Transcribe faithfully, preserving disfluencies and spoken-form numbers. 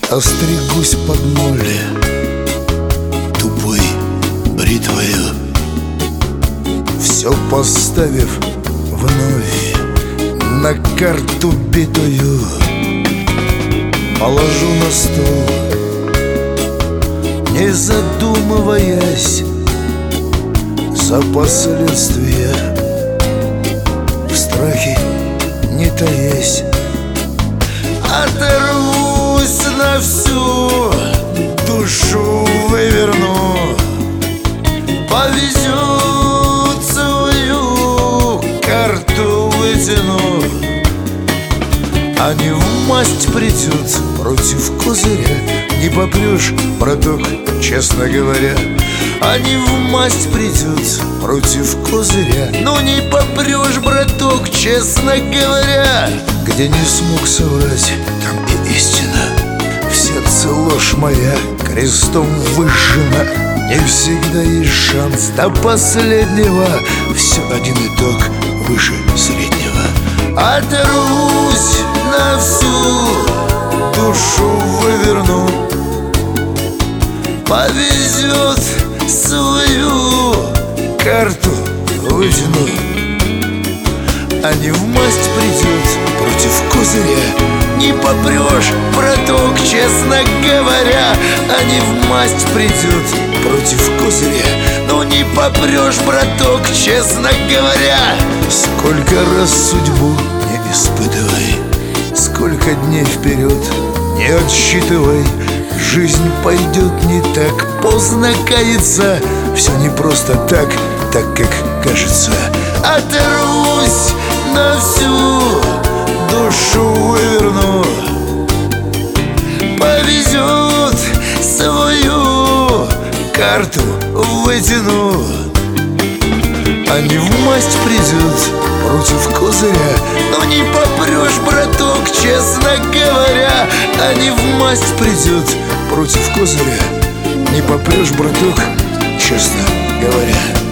Остригусь под ноль тупой бритвою, все поставив вновь на карту битую. Положу на стол, не задумываясь, за последствия, в страхе не таясь. Оторвусь на всю душу, выверну, повезет свою карту вытяну. А не в масть придет против козыря, не попрешь, браток, честно говоря. А не в масть придет против козыря, ну не попрешь, браток, честно говоря. Где не смог соврать, там и истина. В сердце ложь моя крестом выжжена. Не всегда есть шанс до последнего, все один итог выше среднего. Оторвусь на всю душу, выверну, повезет свою карту вытяну. А не в масть придет против козыря, не попрешь, браток, честно говоря. А не в масть придет против козыря, ну не попрешь, браток, честно говоря. Сколько раз судьбу не испытывай, сколько дней вперед не отсчитывай. Жизнь пойдет не так, поздно каяться. Все не просто так, так как кажется. Оторвусь на всю душу, выверну, повезет свою карту вытяну. А не в масть придет против козыря, ну не попрешь, браток, честно говоря. А не в масть придет против козыря, не попрешь, браток, честно говоря.